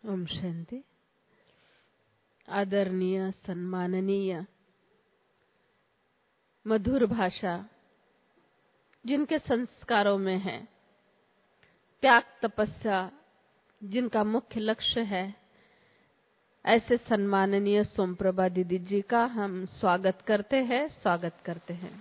ओम शांति। आदरणीय, सम्माननीय, मधुर भाषा जिनके संस्कारों में है, त्याग तपस्या जिनका मुख्य लक्ष्य है, ऐसे सम्माननीय सोमप्रभा दीदी जी का हम स्वागत करते हैं।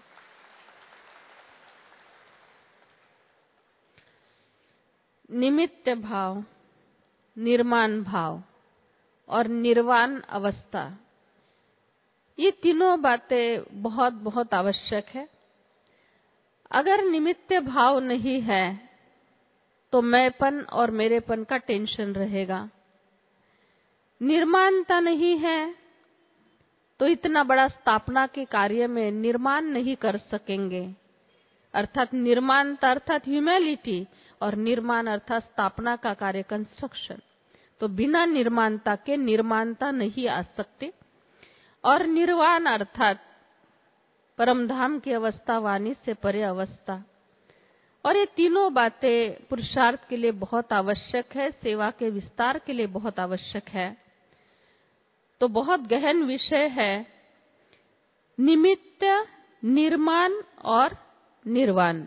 निमित्त भाव, निर्माण भाव और निर्वाण अवस्था, ये तीनों बातें बहुत बहुत आवश्यक है। अगर निमित्त भाव नहीं है तो मैंपन और मेरेपन का टेंशन रहेगा। निर्माणता नहीं है तो इतना बड़ा स्थापना के कार्य में निर्माण नहीं कर सकेंगे। अर्थात निर्माणता अर्थात ह्यूमैलिटी और निर्माण अर्थात स्थापना का कार्य कंस्ट्रक्शन। तो बिना निर्माणता के निर्माणता नहीं आ सकती। और निर्वाण अर्थात परमधाम की अवस्था, वाणी से परे अवस्था। और ये तीनों बातें पुरुषार्थ के लिए बहुत आवश्यक है, सेवा के विस्तार के लिए बहुत आवश्यक है। तो बहुत गहन विषय है निमित्त, निर्माण और निर्वाण।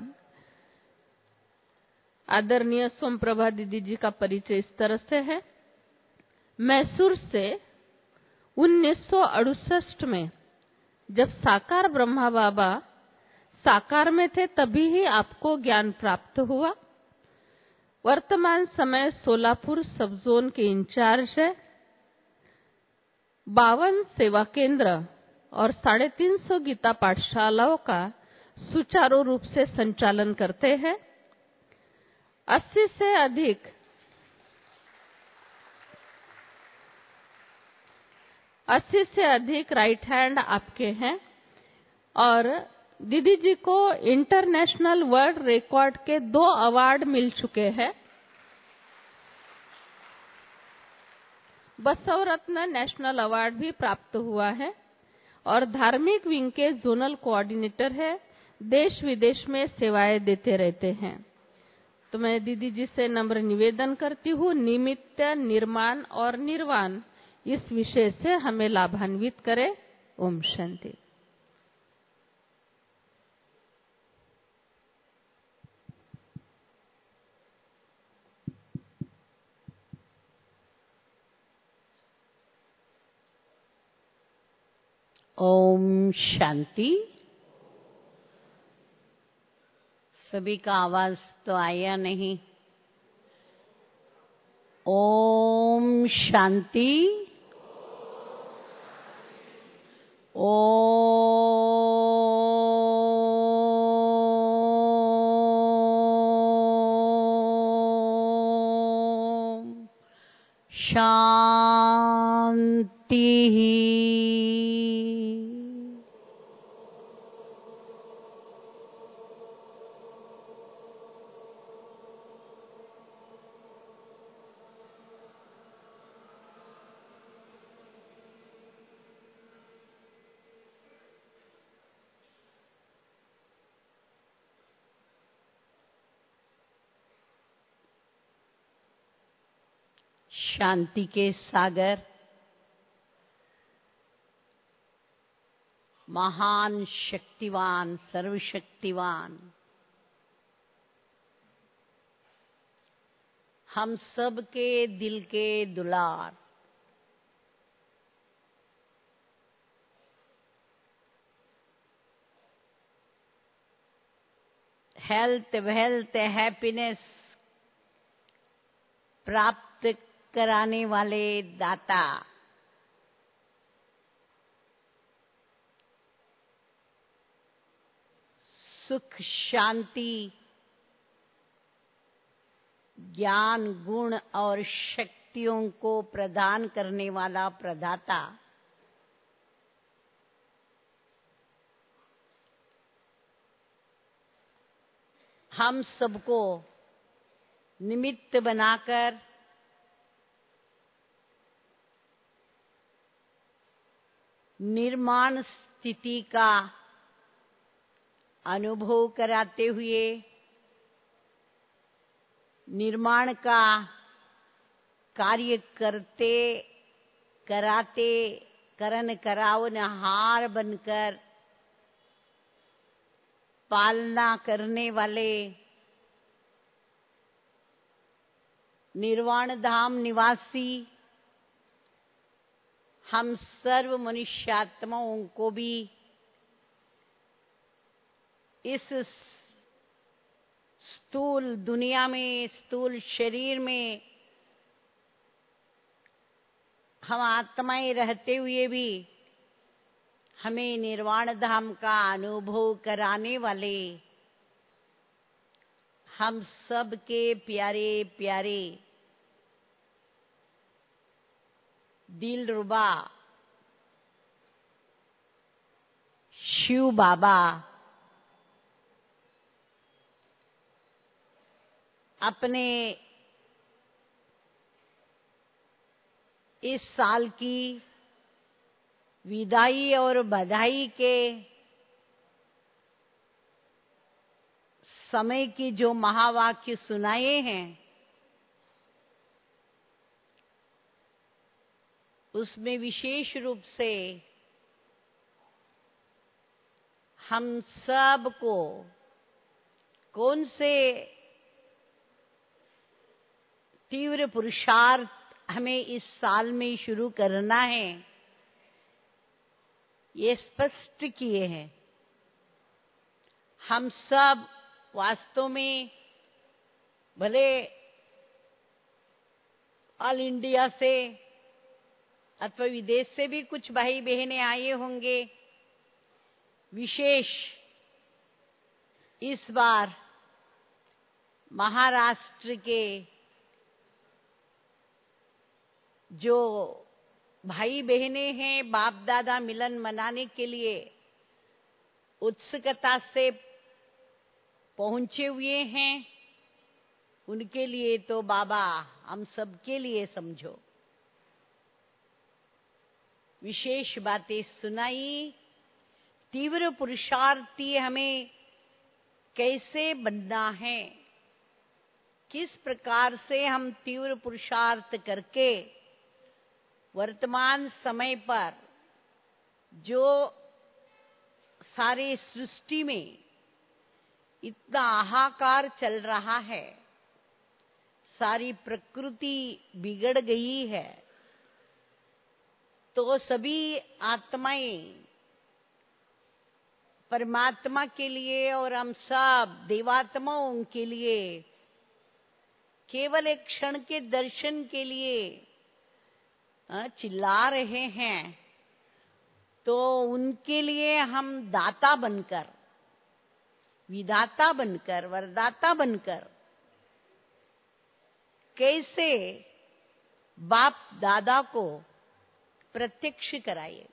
आदरणीय सोमप्रभा दीदी जी का परिचय इस तरह से है। मैसूर से 1968 में जब साकार ब्रह्मा बाबा साकार में थे तभी ही आपको ज्ञान प्राप्त हुआ। वर्तमान समय सोलापुर सब जोन के इंचार्ज है। 52 सेवा केंद्र और 350 गीता पाठशालाओं का सुचारू रूप से संचालन करते हैं। 80 से अधिक राइट हैंड आपके हैं। और दीदी जी को इंटरनेशनल वर्ल्ड रिकॉर्ड के 2 अवार्ड मिल चुके हैं। बसव रत्न नेशनल अवार्ड भी प्राप्त हुआ है। और धार्मिक विंग के जोनल कोऑर्डिनेटर है। देश विदेश में सेवाएं देते रहते हैं। तो मैं दीदी जी से नम्र निवेदन करती हूँ, निमित्त, निर्माण और निर्वाण इस विषय से हमें लाभान्वित करें। ओम शांति। ओम शांति। सभी का आवाज तो आया नहीं। ओम शांति। ओम शांति। शांति के सागर, महान शक्तिवान, सर्वशक्तिवान, हम सब के दिल के दुलार, हेल्थ, वेल्थ, हैप्पीनेस प्राप्त कराने वाले दाता, सुख, शांति, ज्ञान, गुण और शक्तियों को प्रदान करने वाला प्रदाता, हम सबको निमित्त बनाकर निर्माण स्थिति का अनुभव कराते हुए, निर्माण का कार्य करते कराते करन करावन हार बनकर पालना करने वाले निर्वाण धाम निवासी हम सर्व मनुष्यात्माओं को भी इस स्थूल दुनिया में, स्थूल शरीर में हम आत्माएं रहते हुए भी हमें निर्वाण धाम का अनुभव कराने वाले हम सब के प्यारे प्यारे दिलरुबा शिव बाबा अपने इस साल की विदाई और बधाई के समय की जो महावाक्य सुनाए हैं, उसमें विशेष रूप से हम सब को कौन से तीव्र पुरुषार्थ हमें इस साल में शुरू करना है, ये स्पष्ट किए हैं। हम सब वास्तव में भले ऑल इंडिया से अथवा विदेश से भी कुछ भाई बहनें आए होंगे, विशेष इस बार महाराष्ट्र के जो भाई बहनें हैं बाप दादा मिलन मनाने के लिए उत्सुकता से पहुंचे हुए हैं, उनके लिए तो बाबा हम सबके लिए समझो विशेष बातें सुनाई। तीव्र पुरुषार्थी हमें कैसे बनना है, किस प्रकार से हम तीव्र पुरुषार्थ करके वर्तमान समय पर जो सारे सृष्टि में इतना हाहाकार चल रहा है, सारी प्रकृति बिगड़ गई है, तो सभी आत्माएं परमात्मा के लिए और हम सब देवात्माओं के लिए केवल एक क्षण के दर्शन के लिए चिल्ला रहे हैं, तो उनके लिए हम दाता बनकर, विधाता बनकर, वरदाता बनकर कैसे बाप दादा को प्रत्यक्ष कराए।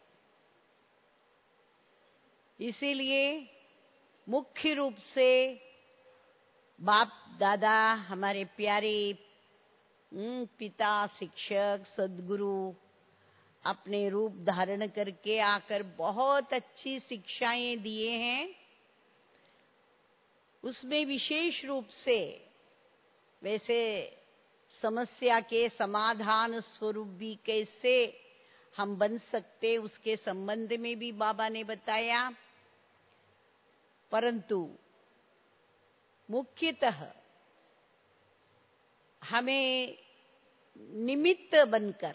इसीलिए मुख्य रूप से बाप दादा हमारे प्यारे पिता शिक्षक सद्गुरु अपने रूप धारण करके आकर बहुत अच्छी शिक्षाएं दिए हैं। उसमें विशेष रूप से वैसे समस्या के समाधान स्वरूप भी कैसे हम बन सकते उसके संबंध में भी बाबा ने बताया, परंतु मुख्यतः हमें निमित्त बनकर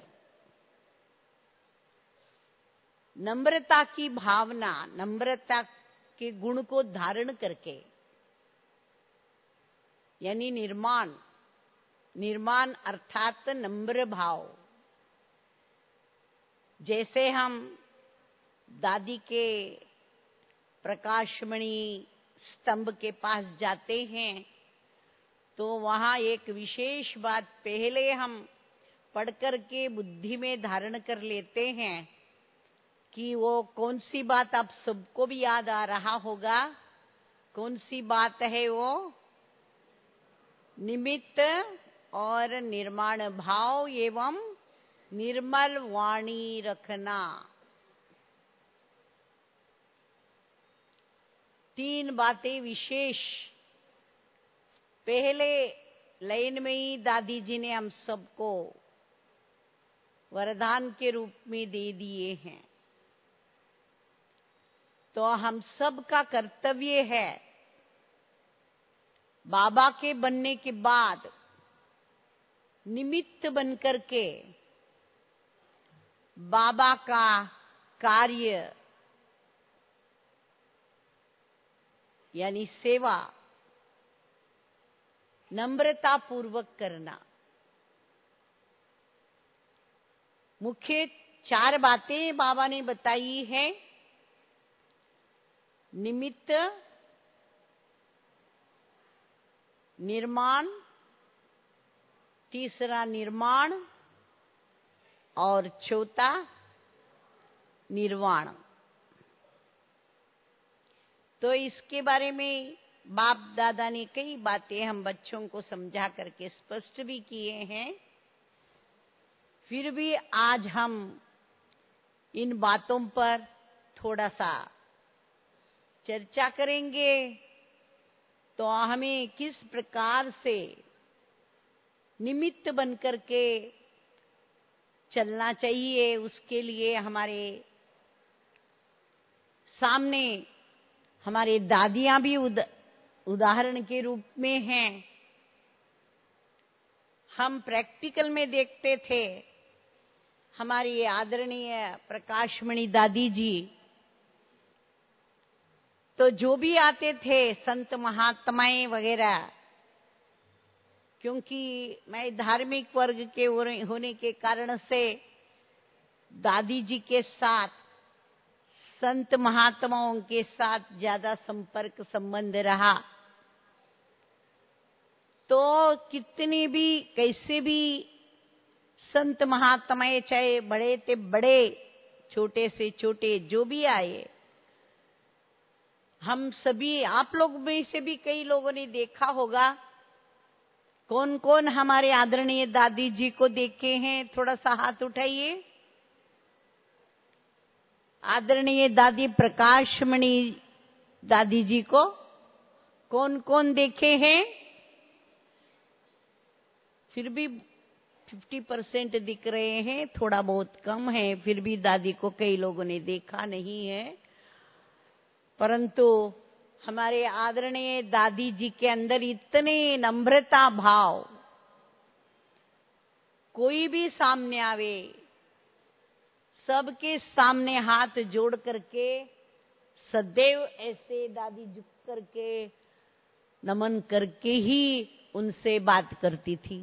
नम्रता की भावना, नम्रता के गुण को धारण करके, यानी निर्माण अर्थात नम्र भाव। जैसे हम दादी के प्रकाशमणि स्तंभ के पास जाते हैं तो वहाँ एक विशेष बात पहले हम पढ़ कर के बुद्धि में धारण कर लेते हैं कि वो कौन सी बात आप सबको भी याद आ रहा होगा। कौन सी बात है वो? निमित्त और निर्माण भाव एवं निर्मल वाणी रखना। 3 बातें विशेष पहले लाइन में ही दादी जी ने हम सबको वरदान के रूप में दे दिए हैं। तो हम सब का कर्तव्य है बाबा के बनने के बाद निमित्त बनकर के बाबा का कार्य यानी सेवा नम्रता पूर्वक करना। मुख्य 4 बातें बाबा ने बताई है। निमित्त, निर्माण, तीसरा निर्माण और चौथा निर्वाण। तो इसके बारे में बाप दादा ने कई बातें हम बच्चों को समझा करके स्पष्ट भी किए हैं। फिर भी आज हम इन बातों पर थोड़ा सा चर्चा करेंगे। तो हमें किस प्रकार से निमित्त बनकर के चलना चाहिए, उसके लिए हमारे सामने हमारे दादियां भी उदाहरण के रूप में हैं। हम प्रैक्टिकल में देखते थे। हमारी आदरणीय प्रकाशमणि दादी जी तो जो भी आते थे संत महात्माएं वगैरह, क्योंकि मैं धार्मिक वर्ग के होने के कारण से दादी जी के साथ संत महात्माओं के साथ ज्यादा संपर्क संबंध रहा। तो कितनी भी कैसे भी संत महात्माएं, चाहे बड़े से बड़े छोटे से छोटे जो भी आए, हम सभी, आप लोग में से भी कई लोगों ने देखा होगा। कौन कौन हमारे आदरणीय दादी जी को देखे हैं? थोड़ा सा हाथ उठाइए। आदरणीय दादी प्रकाशमणि दादी जी को कौन कौन देखे हैं? फिर भी 50% दिख रहे हैं, थोड़ा बहुत कम है। फिर भी दादी को कई लोगों ने देखा नहीं है। परंतु हमारे आदरणीय दादी जी के अंदर इतने नम्रता भाव, कोई भी सामने आवे सबके सामने हाथ जोड़ करके सदैव ऐसे दादी झुक करके नमन करके ही उनसे बात करती थी।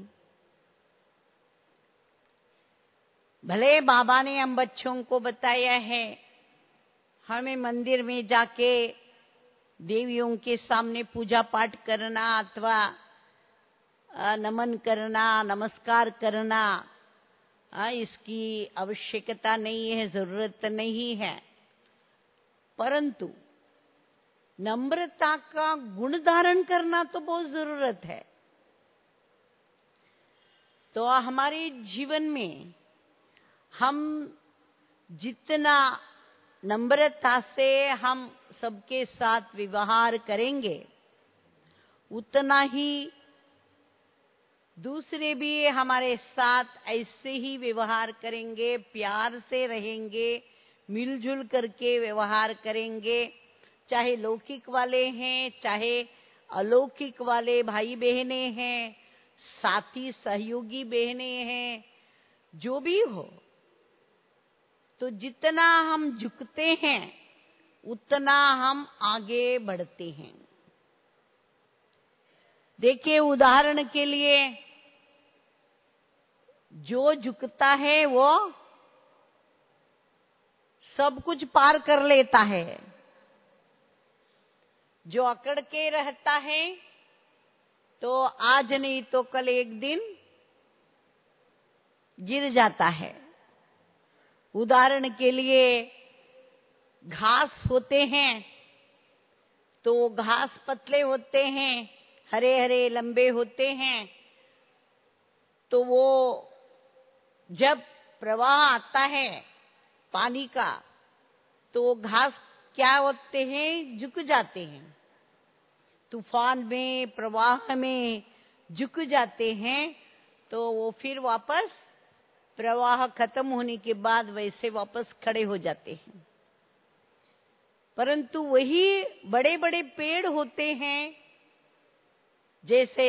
भले बाबा ने हम बच्चों को बताया है हमें मंदिर में जाके देवियों के सामने पूजा पाठ करना अथवा नमन करना, नमस्कार करना, इसकी आवश्यकता नहीं है, जरूरत नहीं है। परंतु नम्रता का गुण धारण करना तो बहुत जरूरत है। तो हमारे जीवन में हम जितना नम्रता से हम सबके साथ व्यवहार करेंगे, उतना ही दूसरे भी हमारे साथ ऐसे ही व्यवहार करेंगे, प्यार से रहेंगे, मिलजुल करके व्यवहार करेंगे। चाहे लौकिक वाले हैं, चाहे अलौकिक वाले भाई बहने हैं, साथी सहयोगी बहने हैं, जो भी हो। तो जितना हम झुकते हैं उतना हम आगे बढ़ते हैं। देखिए, उदाहरण के लिए जो झुकता है वो सब कुछ पार कर लेता है। जो अकड़ के रहता है तो आज नहीं तो कल एक दिन गिर जाता है। उदाहरण के लिए घास होते हैं तो घास पतले होते हैं, हरे हरे लंबे होते हैं। तो वो जब प्रवाह आता है पानी का तो घास क्या होते हैं, झुक जाते हैं। तूफान में, प्रवाह में झुक जाते हैं तो वो फिर वापस प्रवाह खत्म होने के बाद वैसे वापस खड़े हो जाते हैं। परंतु वही बड़े बड़े पेड़ होते हैं, जैसे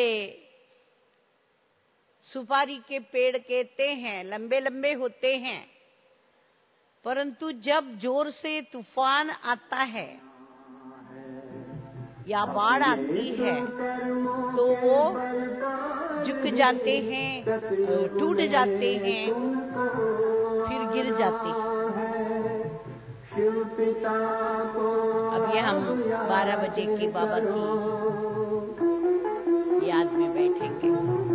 सुपारी के पेड़ कहते हैं, लंबे लंबे होते हैं, परंतु जब जोर से तूफान आता है या बाढ़ आती है तो वो झुक जाते हैं, टूट जाते हैं, फिर गिर जाते हैं। अब ये हम 12 बजे के बाबा की याद में बैठेंगे।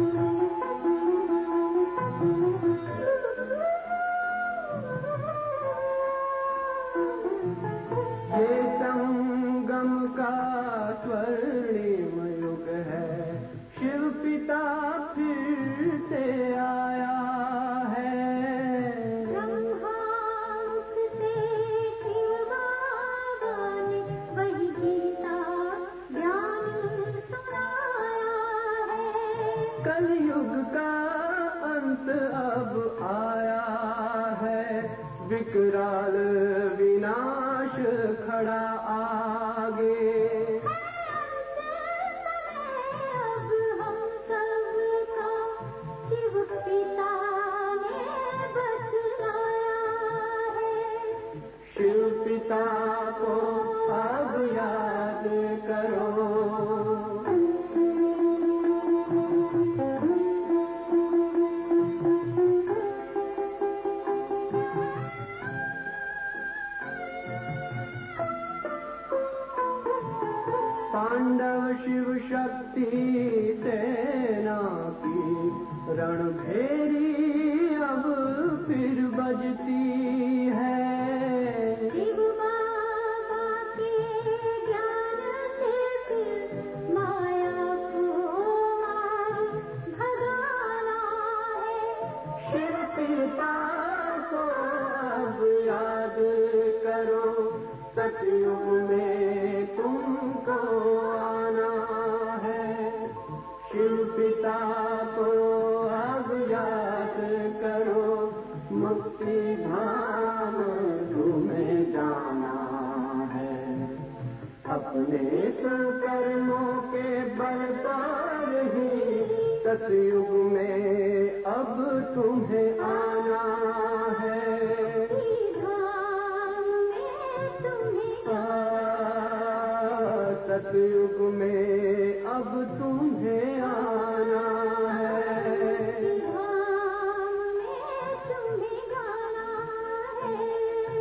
ये संगम का स्वर्णिम युग है, शिव पिता फिर से आया है। कलयुग का अंत अब आया है, विकराल विनाश खड़ा आगे। अब हम सबका शिव पिता ने बतलाया है। शिव पिता को अब याद करो। पांडव शिव शक्ति सेना की रणभेरी अब फिर बजती है। शिव बाबा के ज्ञान से फिर माया को भगाना है। शिव पिता को अब याद करो, सतयुग में तुमको आना है। शिव पिता को अब याद करो, मुक्ति धाम तुम्हें जाना है। अपने कर्मों के बल पर ही सतयुग में अब तुम्हें आना है। सतयुग में अब तुम्हें आना है। धाम में तुम्हें गाना है।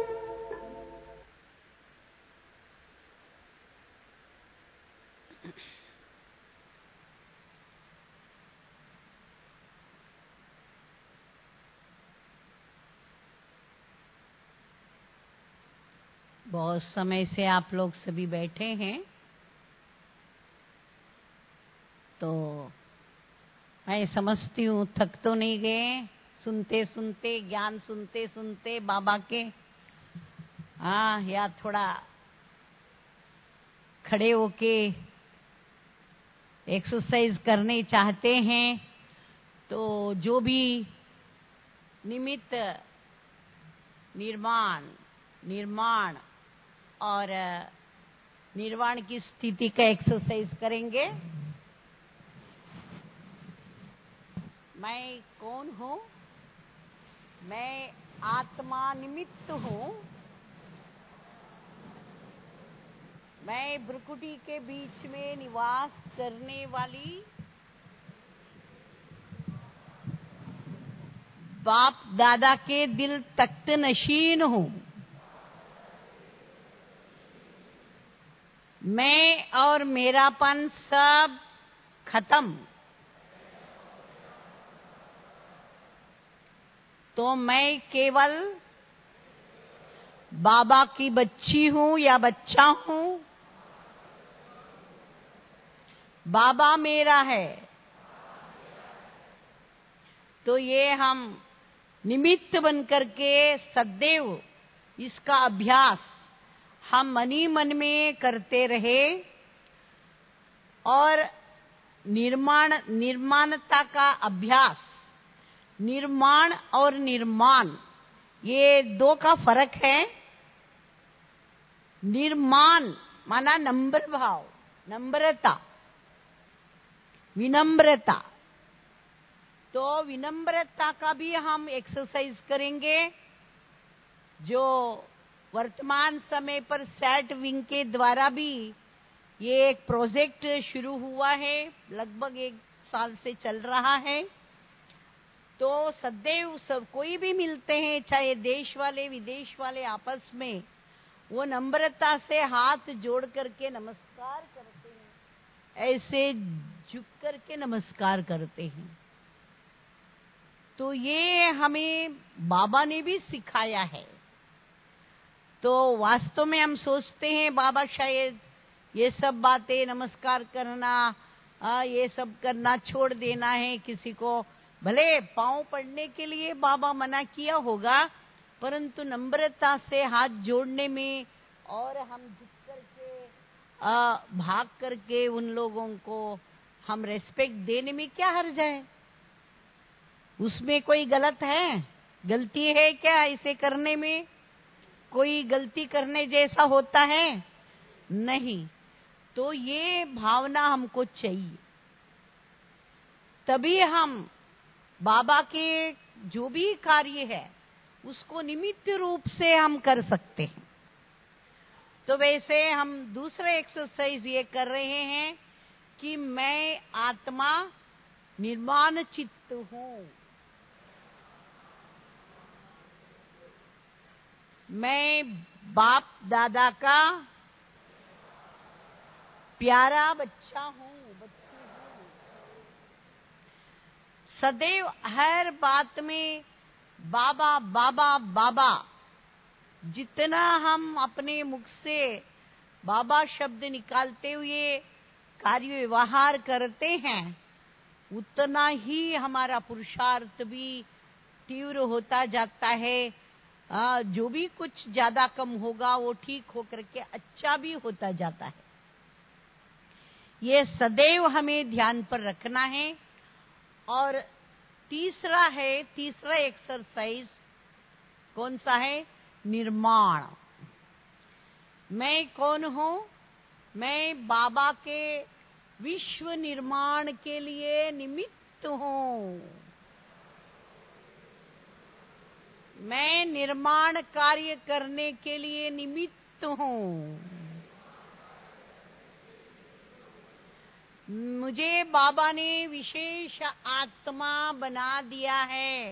बहुत समय से आप लोग सभी बैठे हैं, तो मैं समझती हूँ थक तो नहीं गए सुनते सुनते, ज्ञान सुनते सुनते बाबा के। हाँ, या थोड़ा खड़े होके एक्सरसाइज करने चाहते हैं तो जो भी निमित्त निर्माण और निर्वाण की स्थिति का एक्सरसाइज करेंगे। मैं कौन हूँ? मैं आत्मा निमित्त हूँ। मैं भ्रुकुटी के बीच में निवास करने वाली बाप दादा के दिल तख्त नशीन हूँ। मैं और मेरापन सब खत्म। तो मैं केवल बाबा की बच्ची हूँ या बच्चा हूँ। बाबा मेरा है। तो ये हम निमित्त बनकर के सदैव इसका अभ्यास हम मन ही मन में करते रहे और निर्माणता का अभ्यास निर्माण और निर्माण, ये दो का फर्क है। निर्माण माना नम्र भाव, नम्रता, विनम्रता। तो विनम्रता का भी हम एक्सरसाइज करेंगे, जो वर्तमान समय पर सैट विंग के द्वारा भी ये एक प्रोजेक्ट शुरू हुआ है, लगभग 1 साल से चल रहा है। तो सदैव सब कोई भी मिलते हैं, चाहे देश वाले विदेश वाले, आपस में वो नम्रता से हाथ जोड़ करके नमस्कार करते हैं, ऐसे झुक करके नमस्कार करते हैं। तो ये हमें बाबा ने भी सिखाया है। तो वास्तव में हम सोचते हैं बाबा शायद ये सब बातें, नमस्कार करना, ये सब करना छोड़ देना है किसी को। भले पांव पड़ने के लिए बाबा मना किया होगा, परंतु नम्रता से हाथ जोड़ने में और हम झुक करके भाग करके उन लोगों को हम रेस्पेक्ट देने में क्या हर्ज है? उसमें कोई गलत है? गलती है क्या इसे करने में? कोई गलती करने जैसा होता है? नहीं। तो ये भावना हमको चाहिए, तभी हम बाबा के जो भी कार्य है उसको निमित्त रूप से हम कर सकते हैं। तो वैसे हम दूसरा एक्सरसाइज ये कर रहे हैं कि मैं आत्मा निर्माण चित्त हूँ, मैं बाप दादा का प्यारा बच्चा हूँ, बच्ची हूँ। सदैव हर बात में बाबा बाबा बाबा, जितना हम अपने मुख से बाबा शब्द निकालते हुए कार्य व्यवहार करते हैं, उतना ही हमारा पुरुषार्थ भी तीव्र होता जाता है। जो भी कुछ ज्यादा कम होगा वो ठीक होकर के अच्छा भी होता जाता है। ये सदैव हमें ध्यान पर रखना है। और तीसरा एक्सरसाइज कौन सा है? निर्माण। मैं कौन हूँ? मैं बाबा के विश्व निर्माण के लिए निमित्त हूँ। मैं निर्माण कार्य करने के लिए निमित्त हूँ। मुझे बाबा ने विशेष आत्मा बना दिया है।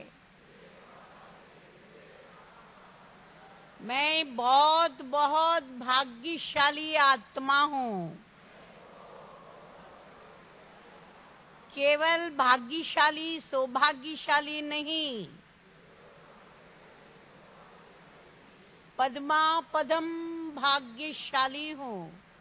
मैं बहुत बहुत भाग्यशाली आत्मा हूँ। केवल भाग्यशाली, सौभाग्यशाली नहीं, पद्मा पदम भाग्यशाली हूँ।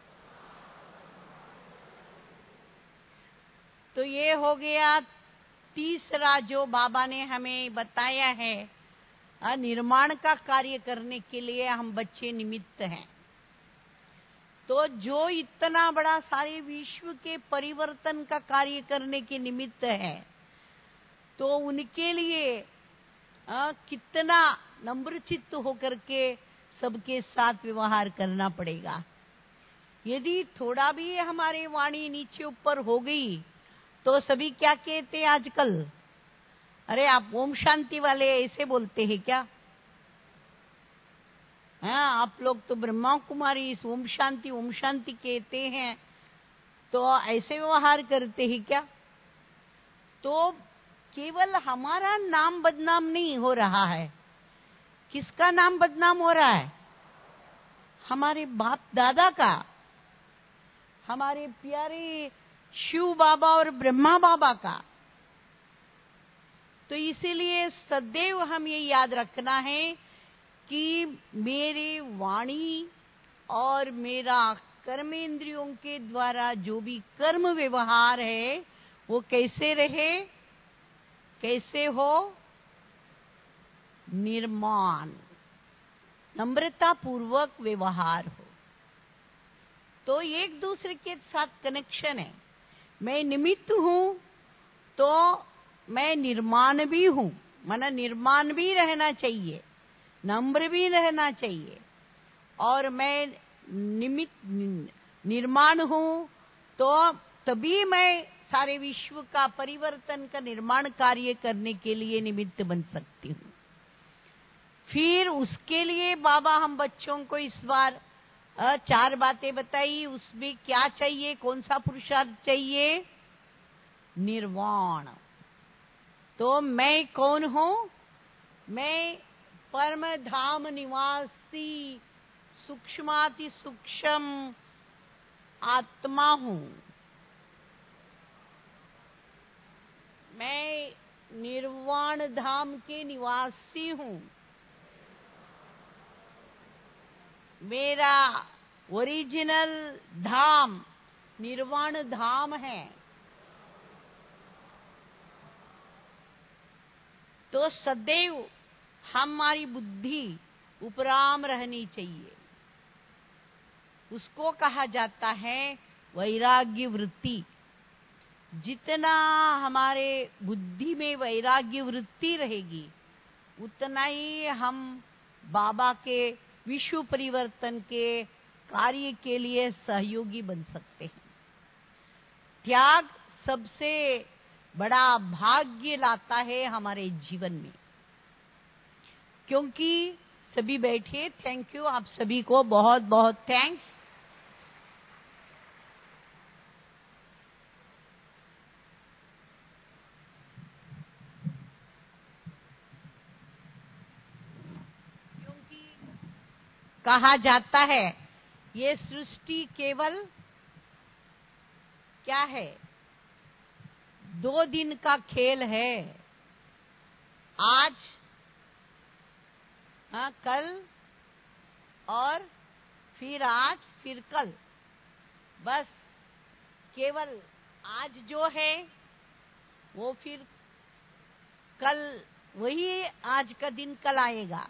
तो ये हो गया तीसरा जो बाबा ने हमें बताया है, निर्माण का कार्य करने के लिए हम बच्चे निमित्त हैं। तो जो इतना बड़ा सारे विश्व के परिवर्तन का कार्य करने के निमित्त है, तो उनके लिए कितना नम्रचित्त होकर के सबके साथ व्यवहार करना पड़ेगा। यदि थोड़ा भी हमारी वाणी नीचे ऊपर हो गई तो सभी क्या कहते हैं आजकल? अरे आप ओम शांति वाले ऐसे बोलते हैं क्या? हाँ, आप लोग तो ब्रह्मा कुमारी ओम शांति कहते हैं, तो ऐसे व्यवहार करते हैं क्या? तो केवल हमारा नाम बदनाम नहीं हो रहा है। किसका नाम बदनाम हो रहा है? हमारे बाप दादा का, हमारे प्यारे शिव बाबा और ब्रह्मा बाबा का। तो इसीलिए सदैव हम ये याद रखना है कि मेरी वाणी और मेरा कर्मेंद्रियों के द्वारा जो भी कर्म व्यवहार है वो कैसे रहे, कैसे हो? निर्माण, नम्रता पूर्वक व्यवहार हो। तो एक दूसरे के साथ कनेक्शन है। मैं निमित्त हूँ, तो मैं निर्माण भी हूं, माना निर्माण भी रहना चाहिए, नम्र भी रहना चाहिए। और मैं निर्माण हूं तो तभी मैं सारे विश्व का परिवर्तन का निर्माण कार्य करने के लिए निमित्त बन सकती हूँ। फिर उसके लिए बाबा हम बच्चों को इस बार 4 बातें बताई। उसमें क्या चाहिए, कौन सा पुरुषार्थ चाहिए? निर्वाण। तो मैं कौन हूं? मैं परम धाम निवासी सूक्ष्माति सूक्ष्म आत्मा हूं। मैं निर्वाण धाम के निवासी हूं। मेरा ओरिजिनल धाम निर्वाण धाम है। तो सदैव हमारी बुद्धि उपराम रहनी चाहिए। उसको कहा जाता है वैराग्य वृत्ति। जितना हमारे बुद्धि में वैराग्य वृत्ति रहेगी, उतना ही हम बाबा के विश्व परिवर्तन के कार्य के लिए सहयोगी बन सकते हैं। त्याग सबसे बड़ा भाग्य लाता है हमारे जीवन में। क्योंकि सभी बैठे, थैंक यू, आप सभी को बहुत बहुत थैंक्स। कहा जाता है ये सृष्टि केवल क्या है, 2 दिन का खेल है। आज, कल और फिर आज, फिर कल। बस केवल आज जो है वो फिर कल, वही आज का दिन कल आएगा,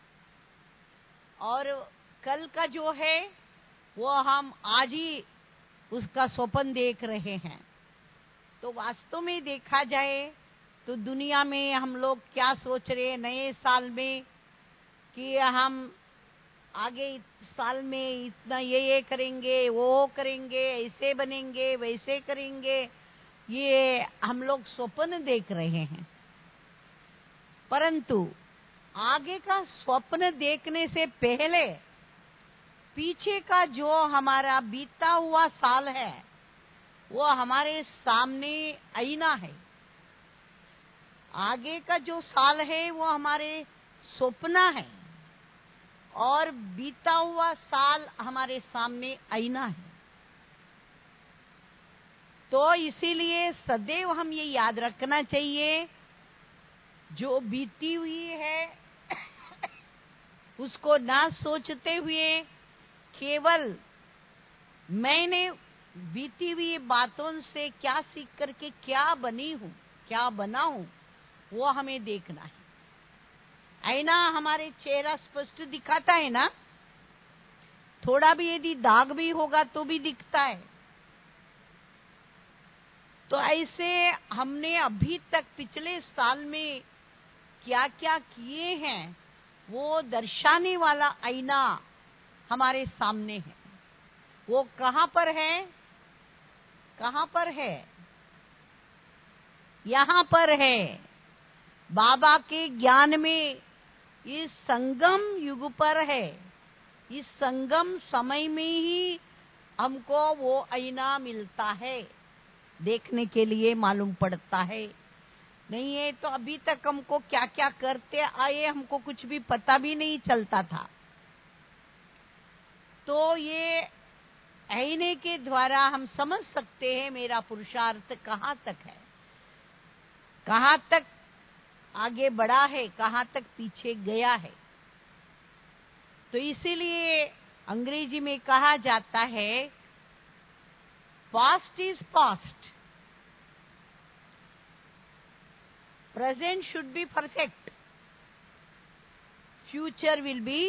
और कल का जो है वो हम आज ही उसका स्वप्न देख रहे हैं। तो वास्तव में देखा जाए तो दुनिया में हम लोग क्या सोच रहे हैं नए साल में कि हम आगे इस साल में इतना ये करेंगे, वो करेंगे, ऐसे बनेंगे, वैसे करेंगे, ये हम लोग स्वप्न देख रहे हैं। परंतु आगे का स्वप्न देखने से पहले पीछे का जो हमारा बीता हुआ साल है वो हमारे सामने आईना है। आगे का जो साल है वो हमारे सपना है, और बीता हुआ साल हमारे सामने आईना है। तो इसीलिए सदैव हम ये याद रखना चाहिए, जो बीती हुई है उसको ना सोचते हुए केवल मैंने बीती हुई बातों से क्या सीख करके क्या बनी हूँ, क्या बना हूँ, वो हमें देखना है। आईना हमारे चेहरा स्पष्ट दिखाता है ना, थोड़ा भी यदि दाग भी होगा तो भी दिखता है। तो ऐसे हमने अभी तक पिछले साल में क्या क्या किए हैं वो दर्शाने वाला आईना हमारे सामने है। वो कहाँ पर है? कहाँ पर है? यहाँ पर है। बाबा के ज्ञान में इस संगम युग पर है। इस संगम समय में ही हमको वो आईना मिलता है, देखने के लिए मालूम पड़ता है। नहीं है तो अभी तक हमको क्या क्या करते आए हमको कुछ भी पता भी नहीं चलता था। तो ये आईने के द्वारा हम समझ सकते हैं मेरा पुरुषार्थ कहाँ तक है, कहाँ तक आगे बढ़ा है, कहाँ तक पीछे गया है। तो इसीलिए अंग्रेजी में कहा जाता है past is past, present should be perfect, future will be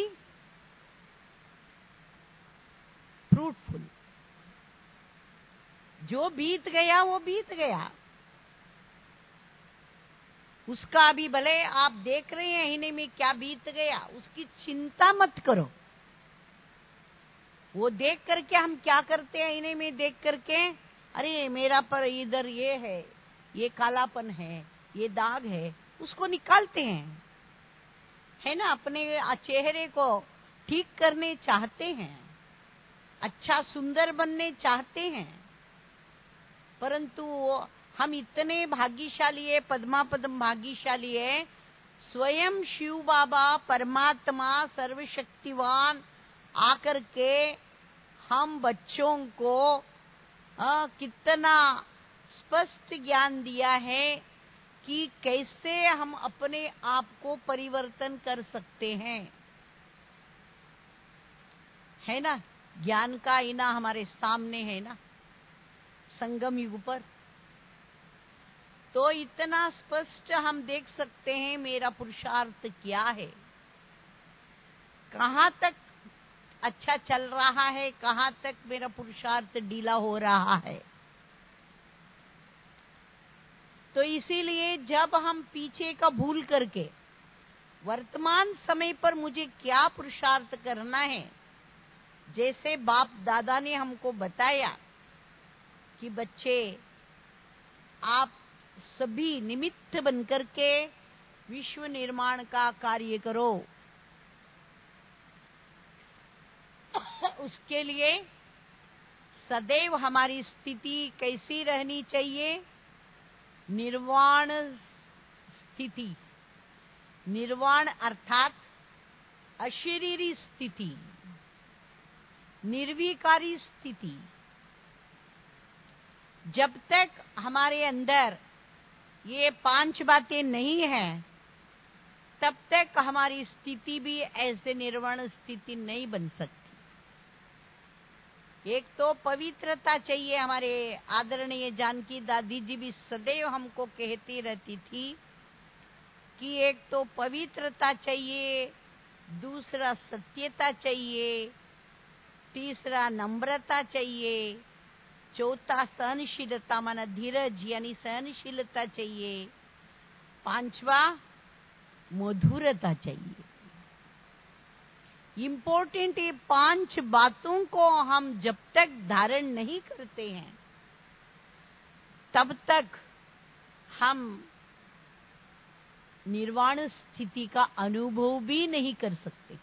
fruitful. जो बीत गया वो बीत गया। उसका अभी भले आप देख रहे हैं महीने में क्या बीत गया, उसकी चिंता मत करो। वो देख करके हम क्या करते हैं, महीने में देख करके, अरे मेरा पर इधर ये है, ये कालापन है, ये दाग है, उसको निकालते हैं, है ना। अपने चेहरे को ठीक करने चाहते हैं, अच्छा सुंदर बनने चाहते हैं, परंतु हम इतने भाग्यशाली है, पद्मा पद्म भाग्यशाली है, स्वयं शिव बाबा परमात्मा सर्वशक्तिवान आकर के हम बच्चों को कितना स्पष्ट ज्ञान दिया है कि कैसे हम अपने आप को परिवर्तन कर सकते हैं, है ना। ज्ञान का आईना हमारे सामने है ना, संगम युग पर। तो इतना स्पष्ट हम देख सकते हैं मेरा पुरुषार्थ क्या है, कहाँ तक अच्छा चल रहा है, कहाँ तक मेरा पुरुषार्थ ढीला हो रहा है। तो इसीलिए जब हम पीछे का भूल करके वर्तमान समय पर मुझे क्या पुरुषार्थ करना है, जैसे बाप दादा ने हमको बताया कि बच्चे आप सभी निमित्त बनकर के विश्व निर्माण का कार्य करो। उसके लिए सदैव हमारी स्थिति कैसी रहनी चाहिए, निर्वाण स्थिति। निर्वाण अर्थात अशरीरी स्थिति, निर्विकारी स्थिति। जब तक हमारे अंदर ये 5 बातें नहीं हैं, तब तक हमारी स्थिति भी ऐसे निर्वाण स्थिति नहीं बन सकती। एक तो पवित्रता चाहिए। हमारे आदरणीय जानकी दादी जी भी सदैव हमको कहती रहती थी कि एक तो पवित्रता चाहिए, दूसरा सत्यता चाहिए, तीसरा नम्रता चाहिए, चौथा सहनशीलता माना धीरज यानी सहनशीलता चाहिए, 5वां मधुरता चाहिए। इम्पोर्टेंट ये 5 बातों को हम जब तक धारण नहीं करते हैं, तब तक हम निर्वाण स्थिति का अनुभव भी नहीं कर सकते।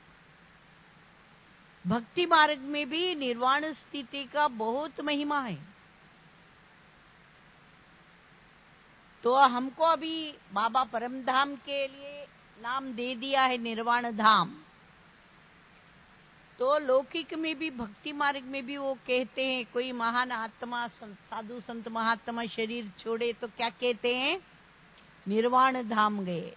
भक्ति मार्ग में भी निर्वाण स्थिति का बहुत महिमा है। तो हमको अभी बाबा परमधाम के लिए नाम दे दिया है निर्वाण धाम। तो लौकिक में भी भक्ति मार्ग में भी वो कहते हैं, कोई महान आत्मा साधु संत महात्मा शरीर छोड़े तो क्या कहते हैं, निर्वाण धाम गए,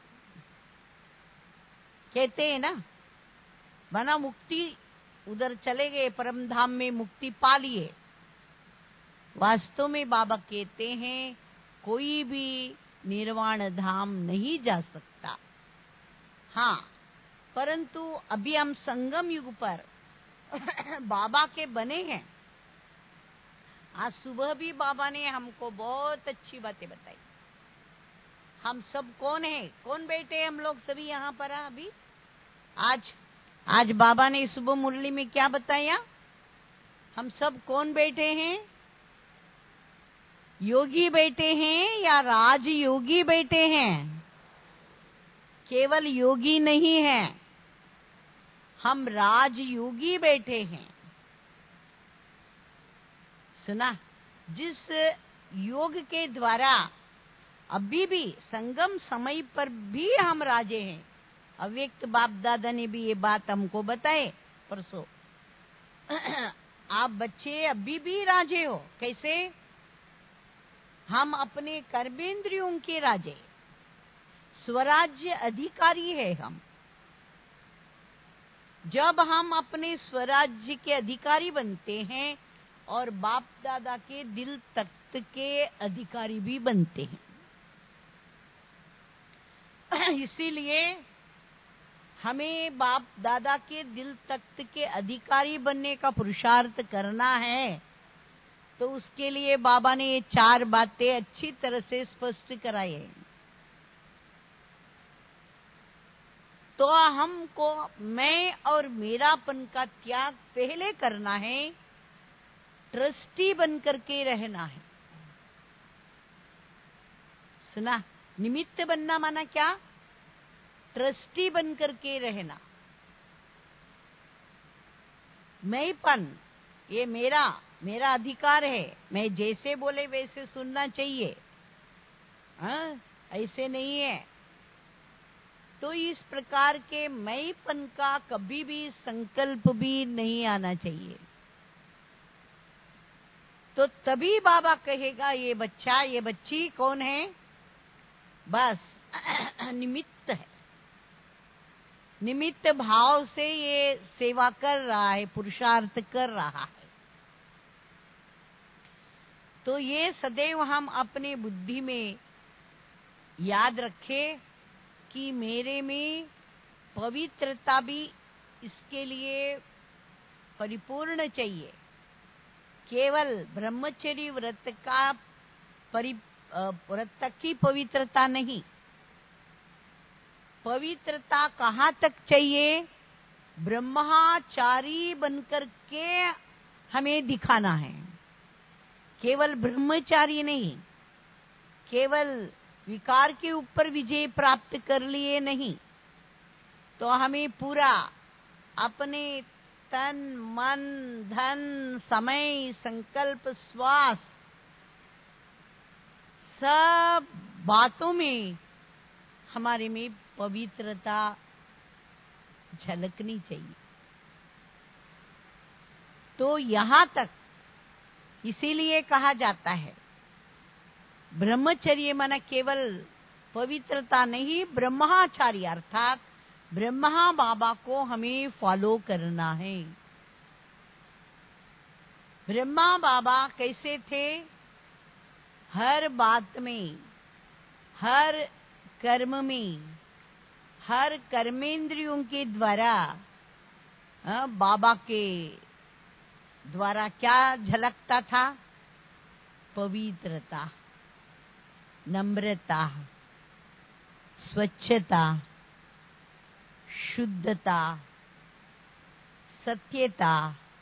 कहते हैं ना। बना मुक्ति उधर चले गए, परम धाम में मुक्ति पा लिए। वास्तव में बाबा कहते हैं कोई भी निर्वाण धाम नहीं जा सकता। हाँ, परंतु अभी हम संगम युग पर बाबा के बने हैं। आज सुबह भी बाबा ने हमको बहुत अच्छी बातें बताई। हम सब कौन है, कौन बैठे हैं, हम लोग सभी यहाँ पर अभी। आज बाबा ने सुबह मुरली में क्या बताया, हम सब कौन बैठे हैं, योगी बैठे हैं या राजयोगी बैठे हैं। केवल योगी नहीं है, हम राजयोगी बैठे हैं। सुना, जिस योग के द्वारा अभी भी संगम समय पर भी हम राजे हैं। अव्यक्त बाप दादा ने भी ये बात हमको बताए परसों। आप बच्चे अभी भी राजे हो। कैसे? हम अपने कर्मेंद्रियों के राजे, स्वराज्य अधिकारी है हम। जब हम अपने स्वराज्य के अधिकारी बनते हैं और बाप दादा के दिल तख्त के अधिकारी भी बनते हैं। इसीलिए हमें बाप दादा के दिल तख्त के अधिकारी बनने का पुरुषार्थ करना है। तो उसके लिए बाबा ने ये 4 बातें अच्छी तरह से स्पष्ट कराई है। तो हमको मैं और मेरापन का त्याग पहले करना है, ट्रस्टी बन करके रहना है। सुना? निमित्त बनना माना क्या? ट्रस्टी बन करके रहना। मैंपन, ये मेरा अधिकार है, मैं जैसे बोले वैसे सुनना चाहिए, हाँ? ऐसे नहीं है। तो इस प्रकार के मैंपन का कभी भी संकल्प भी नहीं आना चाहिए। तो तभी बाबा कहेगा ये बच्चा, ये बच्ची कौन है? बस निमित्त है। निमित्त भाव से ये सेवा कर रहा है, पुरुषार्थ कर रहा है। तो ये सदैव हम अपने बुद्धि में याद रखें कि मेरे में पवित्रता भी इसके लिए परिपूर्ण चाहिए। केवल ब्रह्मचर्य व्रत का व्रत की पवित्रता नहीं, पवित्रता कहाँ तक चाहिए? ब्रह्मचारी बनकर के हमें दिखाना है। केवल ब्रह्मचारी नहीं, केवल विकार के ऊपर विजय प्राप्त कर लिए नहीं, तो हमें पूरा अपने तन मन धन समय संकल्प श्वास सब बातों में हमारे में पवित्रता झलकनी चाहिए। तो यहाँ तक इसीलिए कहा जाता है ब्रह्मचर्य माना केवल पवित्रता नहीं, ब्रह्मचारी अर्थात ब्रह्मा बाबा को हमें फॉलो करना है। ब्रह्मा बाबा कैसे थे? हर बात में, हर कर्म में, हर कर्मेंद्रियों के द्वारा बाबा के द्वारा क्या झलकता था? पवित्रता, नम्रता, स्वच्छता, शुद्धता, सत्यता,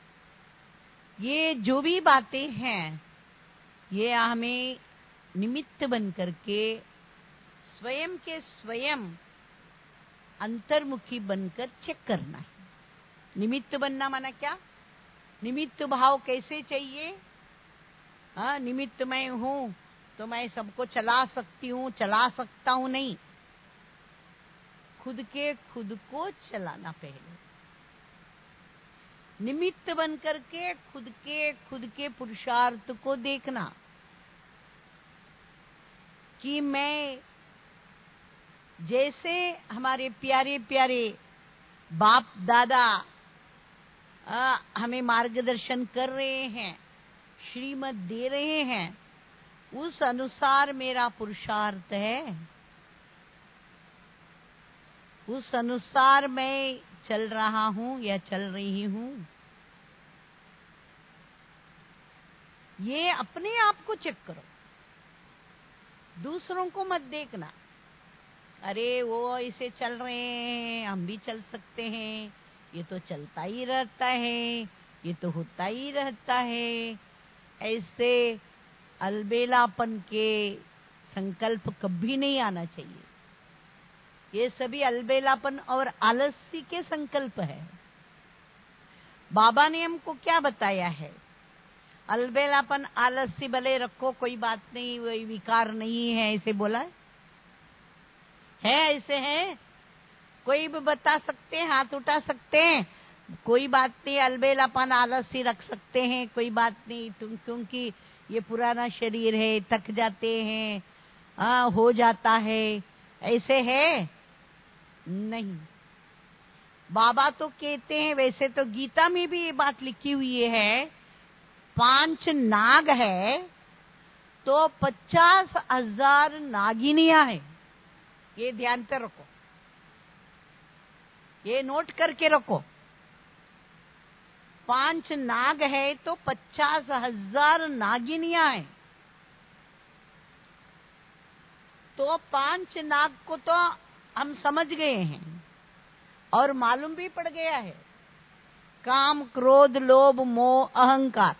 ये जो भी बातें हैं ये हमें निमित्त बन करके स्वयं के स्वयं अंतर्मुखी बनकर चेक करना है। निमित्त बनना माना क्या? निमित्त भाव कैसे चाहिए? हाँ, निमित्त मैं हूँ तो मैं सबको चला सकती हूँ, चला सकता हूँ, नहीं। खुद को चलाना पहले। निमित्त बन करके खुद के पुरुषार्थ को देखना कि मैं जैसे हमारे प्यारे प्यारे बाप दादा हमें मार्गदर्शन कर रहे हैं, श्रीमत दे रहे हैं, उस अनुसार मेरा पुरुषार्थ है, उस अनुसार मैं चल रहा हूँ या चल रही हूँ। ये अपने आप को चेक करो, दूसरों को मत देखना। अरे वो ऐसे चल रहे हैं, हम भी चल सकते हैं, ये तो चलता ही रहता है, ये तो होता ही रहता है। ऐसे अलबेलापन के संकल्प कभी नहीं आना चाहिए। ये सभी अलबेलापन और आलस्य के संकल्प है। बाबा ने हमको क्या बताया है? अलबेलापन आलस्य भले रखो, कोई बात नहीं, वही विकार नहीं है, ऐसे बोला है? ऐसे है? कोई भी बता सकते हैं, हाथ उठा सकते हैं, कोई बात नहीं, अलबेलापन आलस्य रख सकते हैं, कोई बात नहीं, तुम क्योंकि ये पुराना शरीर है, थक जाते हैं, हो जाता है, ऐसे है? नहीं। बाबा तो कहते हैं, वैसे तो गीता में भी ये बात लिखी हुई है, 5 नाग है तो 50,000 नागिनियां हैं। ये ध्यान पे रखो, ये नोट करके रखो। 5 नाग है तो 50,000 नागिनियां हैं। तो 5 नाग को तो हम समझ गए हैं, और मालूम भी पड़ गया है। काम, क्रोध, लोभ, मोह, अहंकार,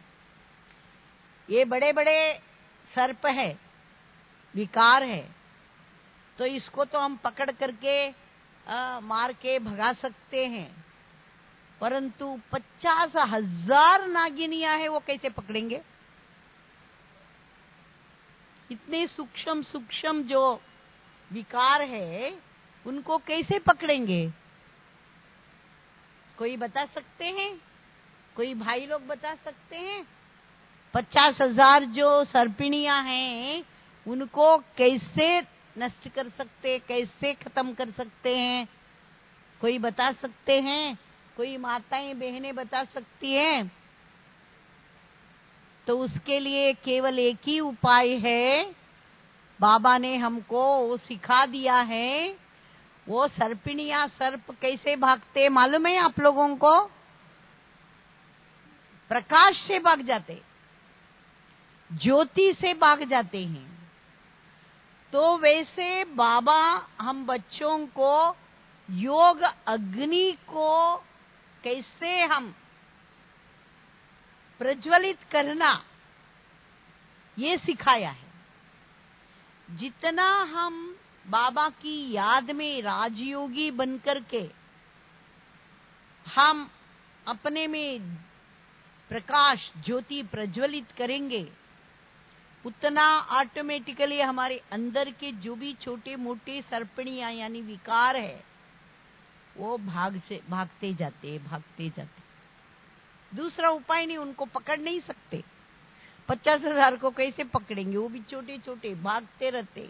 ये बड़े बड़े सर्प है, विकार है। तो इसको तो हम पकड़ करके मार के भगा सकते हैं, परंतु 50,000 नागिनियां हैं, वो कैसे पकड़ेंगे? इतने सूक्ष्म सूक्ष्म जो विकार है उनको कैसे पकड़ेंगे? कोई बता सकते हैं? कोई भाई लोग बता सकते हैं? 50,000 जो सर्पिणियां हैं उनको कैसे नष्ट कर सकते, कैसे खत्म कर सकते हैं? कोई बता सकते हैं? कोई माताएं बहनें बता सकती हैं? तो उसके लिए केवल एक ही उपाय है, बाबा ने हमको वो सिखा दिया है। वो सर्पिणियां, सर्प कैसे भागते मालूम है आप लोगों को? प्रकाश से भाग जाते, ज्योति से भाग जाते हैं। तो वैसे बाबा हम बच्चों को योग अग्नि को कैसे हम प्रज्वलित करना, ये सिखाया है। जितना हम बाबा की याद में राजयोगी बनकर के हम अपने में प्रकाश ज्योति प्रज्वलित करेंगे, उतना ऑटोमेटिकली हमारे अंदर के जो भी छोटे मोटे सर्पणियां यानी विकार है वो भागते जाते। दूसरा उपाय नहीं, उनको पकड़ नहीं सकते। 50,000 को कैसे पकड़ेंगे? वो भी छोटे छोटे भागते रहते।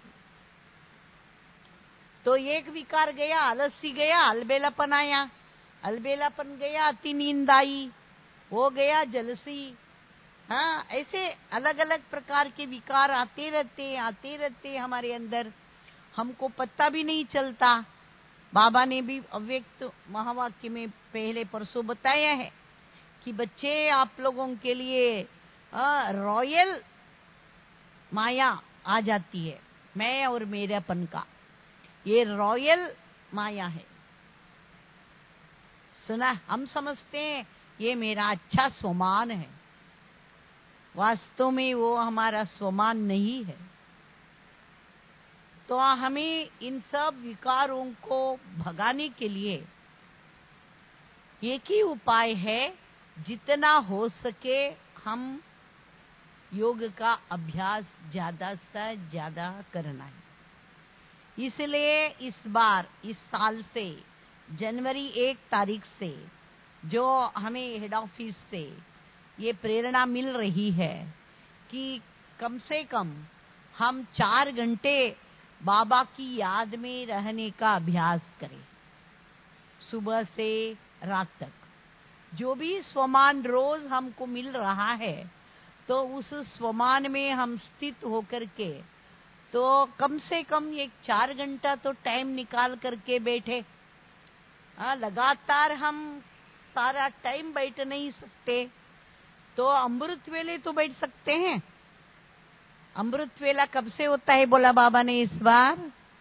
तो एक विकार गया, आलसी गया, अलबेलापन आया, अलबेलापन गया, अति नींद आई, वो गया जलसी। हाँ, ऐसे अलग अलग प्रकार के विकार आते रहते हमारे अंदर, हमको पता भी नहीं चलता। बाबा ने भी अव्यक्त महावाक्य में पहले परसों बताया है कि बच्चे आप लोगों के लिए रॉयल माया आ जाती है, मैं और मेरापन का, ये रॉयल माया है। सुना, हम समझते हैं ये मेरा अच्छा स्वमान है, वास्तव में वो हमारा स्वमान नहीं है। तो हमें इन सब विकारों को भगाने के लिए एक ही उपाय है, जितना हो सके हम योग का अभ्यास ज्यादा से ज्यादा करना है। इसलिए इस बार, इस साल से जनवरी 1 तारीख से जो हमें हेड ऑफिस से ये प्रेरणा मिल रही है कि कम से कम हम 4 घंटे बाबा की याद में रहने का अभ्यास करें, सुबह से रात तक। जो भी स्वमान रोज हमको मिल रहा है, तो उस स्वमान में हम स्थित होकर के तो कम से कम एक 4 घंटा तो टाइम निकाल करके बैठे। लगातार हम सारा टाइम बैठ नहीं सकते, तो अमृत वेले तो बैठ सकते हैं। अमृत वेला कब से होता है बोला बाबा ने इस बार?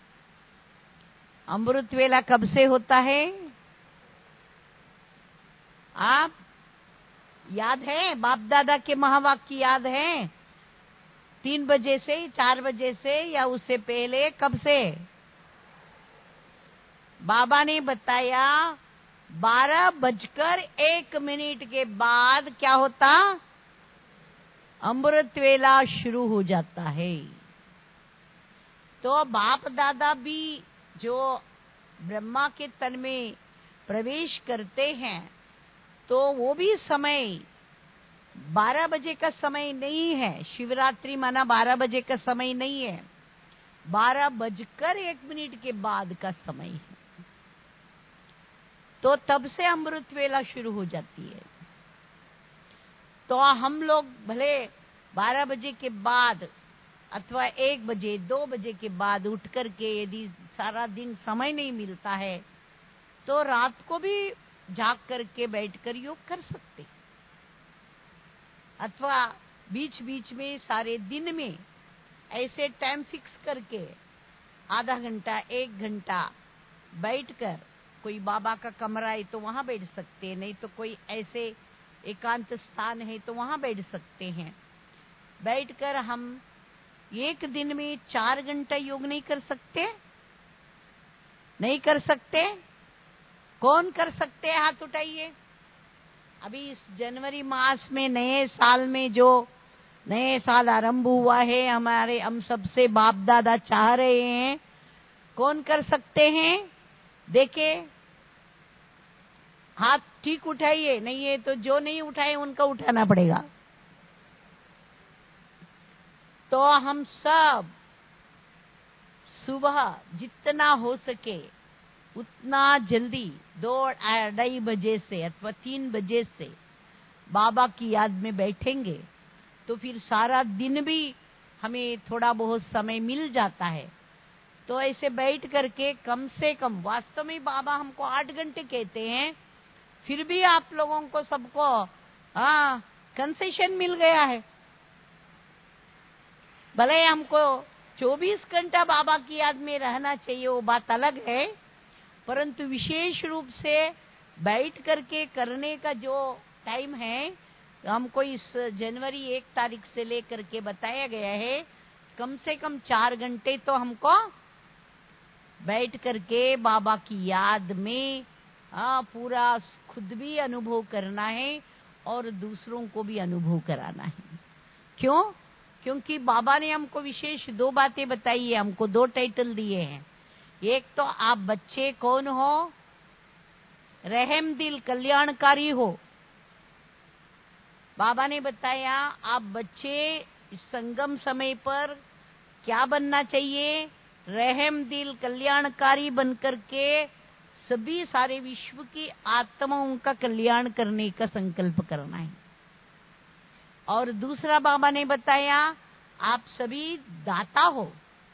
अमृत वेला कब से होता है? आप याद है? बाप दादा के महावाक्य याद है? 3 बजे से, 4 बजे से, या उससे पहले? कब से? बाबा ने बताया 12:01 के बाद क्या होता? अमृत वेला शुरू हो जाता है। तो बाप दादा भी जो ब्रह्मा के तन में प्रवेश करते हैं, तो वो भी समय 12 बजे का समय नहीं है। शिवरात्रि माना 12 बजे का समय नहीं है, 12:01 के बाद का समय है। तो तब से अमृत वेला शुरू हो जाती है। तो हम लोग भले 12 बजे के बाद अथवा 1 बजे, 2 बजे के बाद उठ करके यदि सारा दिन समय नहीं मिलता है, तो रात को भी जाग करके बैठकर योग कर सकते, अथवा बीच बीच में सारे दिन में ऐसे टाइम फिक्स करके आधा घंटा, 1 घंटा बैठकर कोई बाबा का कमरा है तो वहां बैठ सकते हैं, नहीं तो कोई ऐसे एकांत स्थान है तो वहां बैठ सकते हैं। बैठकर हम एक दिन में 4 घंटा योग नहीं कर सकते? नहीं कर सकते? कौन कर सकते हैं? हाथ उठाइए। अभी इस जनवरी मास में नए साल में जो नए साल आरंभ हुआ है, हमारे हम सबसे बाप दादा चाह रहे हैं, कौन कर सकते हैं? देखे हाथ ठीक उठाइए, नहीं है तो जो नहीं उठाए उनका उठाना पड़ेगा। तो हम सब सुबह जितना हो सके उतना जल्दी 2-2:30 बजे से अथवा 3 बजे से बाबा की याद में बैठेंगे तो फिर सारा दिन भी हमें थोड़ा बहुत समय मिल जाता है। तो ऐसे बैठ करके कम से कम, वास्तव में बाबा हमको 8 घंटे कहते हैं, फिर भी आप लोगों को सबको कंसेशन मिल गया है। भले हमको 24 घंटा बाबा की याद में रहना चाहिए, वो बात अलग है, परंतु विशेष रूप से बैठ करके करने का जो टाइम है, हमको इस जनवरी 1 तारीख से लेकर के बताया गया है, कम से कम 4 घंटे तो हमको बैठ करके बाबा की याद में पूरा खुद भी अनुभव करना है और दूसरों को भी अनुभव कराना है। क्यों? क्योंकि बाबा ने हमको विशेष 2 बातें बताई है, हमको 2 टाइटल दिए हैं। एक तो आप बच्चे कौन हो? रहम दिल कल्याणकारी हो। बाबा ने बताया आप बच्चे इस संगम समय पर क्या बनना चाहिए? रहम दिल कल्याणकारी बनकर के सभी सारे विश्व की आत्माओं का कल्याण करने का संकल्प करना है। और दूसरा बाबा ने बताया आप सभी दाता हो।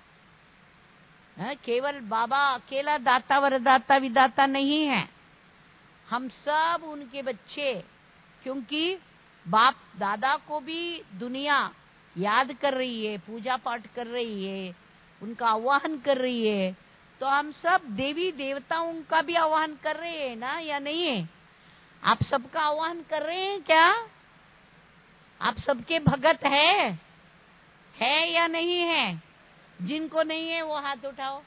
केवल बाबा अकेला दाता वरदाता विदाता नहीं है, हम सब उनके बच्चे। क्योंकि बाप दादा को भी दुनिया याद कर रही है, पूजा पाठ कर रही है, उनका आह्वान कर रही है, तो हम सब देवी देवताओं का भी आह्वान कर रहे हैं ना, या नहीं है? आप सबका आह्वान कर रहे हैं क्या? आप सबके भगत है या नहीं है? जिनको नहीं है वो हाथ उठाओ।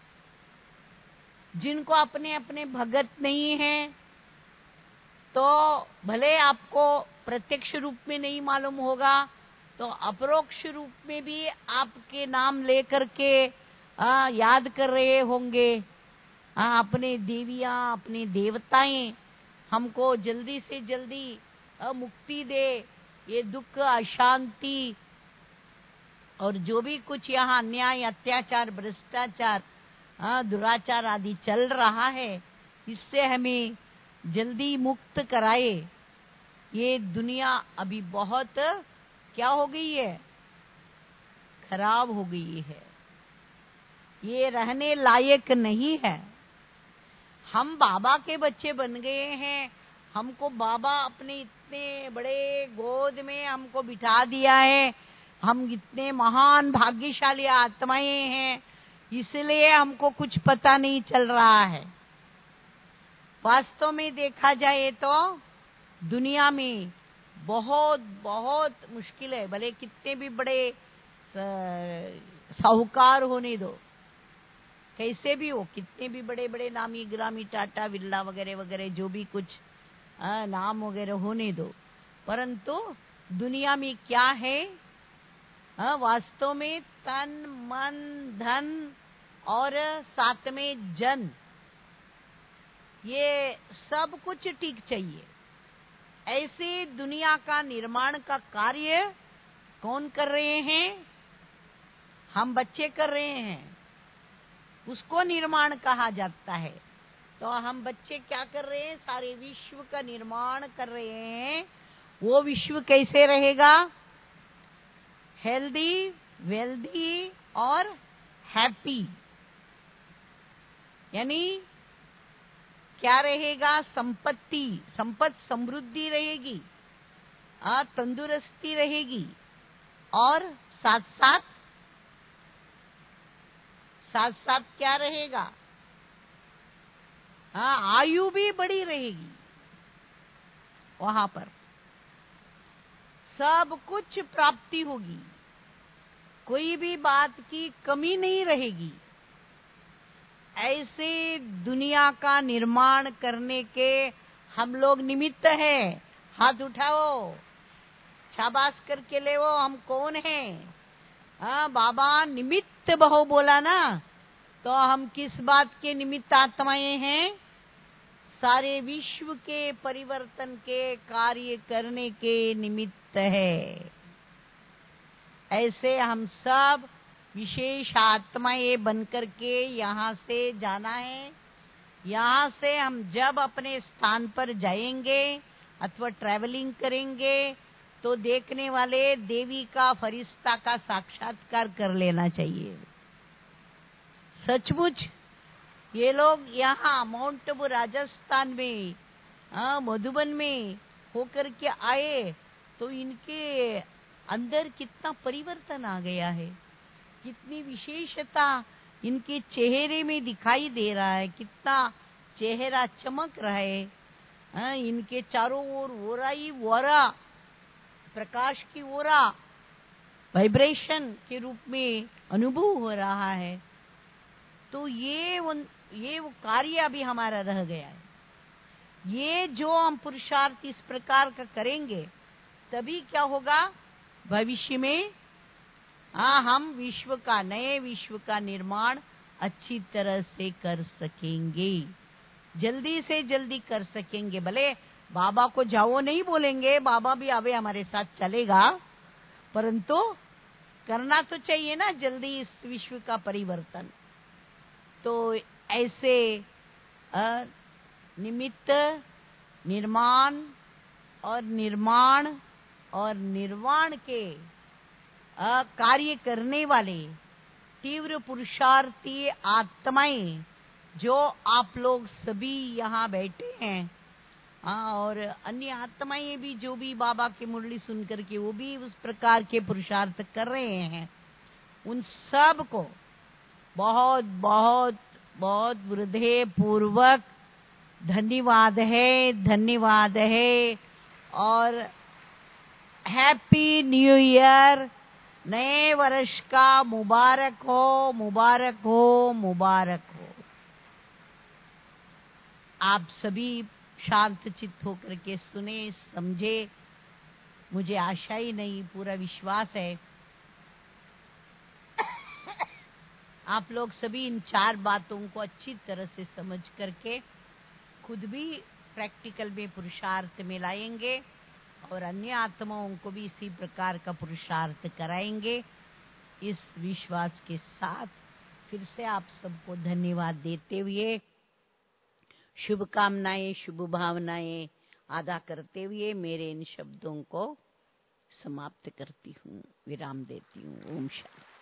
जिनको अपने अपने भगत नहीं है तो भले आपको प्रत्यक्ष रूप में नहीं मालूम होगा, तो अपरोक्ष रूप में भी आपके नाम लेकर के याद कर रहे होंगे। अपने देवियां, अपने देवताएं हमको जल्दी से जल्दी मुक्ति दे, ये दुख, अशांति और जो भी कुछ यहाँ अन्याय, अत्याचार, भ्रष्टाचार, दुराचार आदि चल रहा है, इससे हमें जल्दी मुक्त कराए। ये दुनिया अभी बहुत क्या हो गई है? खराब हो गई है, ये रहने लायक नहीं है। हम बाबा के बच्चे बन गए हैं, हमको बाबा अपने इतने बड़े गोद में हमको बिठा दिया है, हम इतने महान भाग्यशाली आत्माएं हैं, इसलिए हमको कुछ पता नहीं चल रहा है। वास्तव में देखा जाए तो दुनिया में बहुत बहुत मुश्किल है, भले कितने भी बड़े साहूकार होने दो, कैसे भी हो, कितने भी बड़े बड़े नामी ग्रामी टाटा बिरला वगैरह वगैरह जो भी कुछ नाम वगैरह होने दो, परंतु दुनिया में क्या है? वास्तव में तन मन धन और साथ में जन, ये सब कुछ ठीक चाहिए। ऐसे दुनिया का निर्माण का कार्य कौन कर रहे हैं? हम बच्चे कर रहे हैं, उसको निर्माण कहा जाता है। तो हम बच्चे क्या कर रहे हैं? सारे विश्व का निर्माण कर रहे हैं। वो विश्व कैसे रहेगा? हेल्दी, वेल्दी और हैप्पी, यानी क्या रहेगा? संपत्ति, समृद्धि रहेगी, तंदुरुस्ती रहेगी, और साथ साथ क्या रहेगा? हाँ, आयु भी बड़ी रहेगी वहां पर, सब कुछ प्राप्ति होगी, कोई भी बात की कमी नहीं रहेगी। ऐसे दुनिया का निर्माण करने के हम लोग निमित्त हैं। हाथ उठाओ, शाबाश करके ले, वो हम कौन हैं? हाँ, बाबा निमित्त बहु बोला ना, तो हम किस बात के निमित्त आत्माएं हैं? सारे विश्व के परिवर्तन के कार्य करने के निमित्त है। ऐसे हम सब विशेष आत्माएं बनकर के यहाँ से जाना है। यहाँ से हम जब अपने स्थान पर जाएंगे अथवा ट्रैवलिंग करेंगे तो देखने वाले देवी का फरिश्ता का साक्षात्कार कर लेना चाहिए। सचमुच ये लोग यहाँ माउंट आबू राजस्थान में, मधुबन में होकर के आए तो इनके अंदर कितना परिवर्तन आ गया है, कितनी विशेषता इनके चेहरे में दिखाई दे रहा है, कितना चेहरा चमक रहा है। इनके चारों ओर ओरा ही ओरा, प्रकाश की ओरा वाइब्रेशन के रूप में अनुभव हो रहा है। तो ये वो कार्य अभी हमारा रह गया है। ये जो हम पुरुषार्थ इस प्रकार का करेंगे तभी क्या होगा भविष्य में, हम नए विश्व का निर्माण अच्छी तरह से कर सकेंगे, जल्दी से जल्दी कर सकेंगे। भले बाबा को जाओ नहीं बोलेंगे, बाबा भी आवे हमारे साथ चलेगा, परंतु करना तो चाहिए ना जल्दी इस विश्व का परिवर्तन। तो ऐसे निमित्त, निर्माण और निर्वाण के कार्य करने वाले तीव्र पुरुषार्थी आत्माएं जो आप लोग सभी यहाँ बैठे हैं, और अन्य आत्माएं भी जो भी बाबा की मुरली सुन करके वो भी उस प्रकार के पुरुषार्थ कर रहे हैं, उन सब को बहुत बहुत बहुत हृदय पूर्वक धन्यवाद है। और हैप्पी न्यू ईयर, नए वर्ष का मुबारक हो, मुबारक हो, मुबारक हो। आप सभी शांत चित्त होकर के सुने, समझे, मुझे आशा ही नहीं पूरा विश्वास है आप लोग सभी इन 4 बातों को अच्छी तरह से समझ करके खुद भी प्रैक्टिकल में पुरुषार्थ में लाएंगे और अन्य आत्माओं को भी इसी प्रकार का पुरुषार्थ कराएंगे। इस विश्वास के साथ फिर से आप सबको धन्यवाद देते हुए, शुभकामनाएं, शुभ भावनाएं अदा करते हुए मेरे इन शब्दों को समाप्त करती हूँ, विराम देती हूँ। ओम शांति।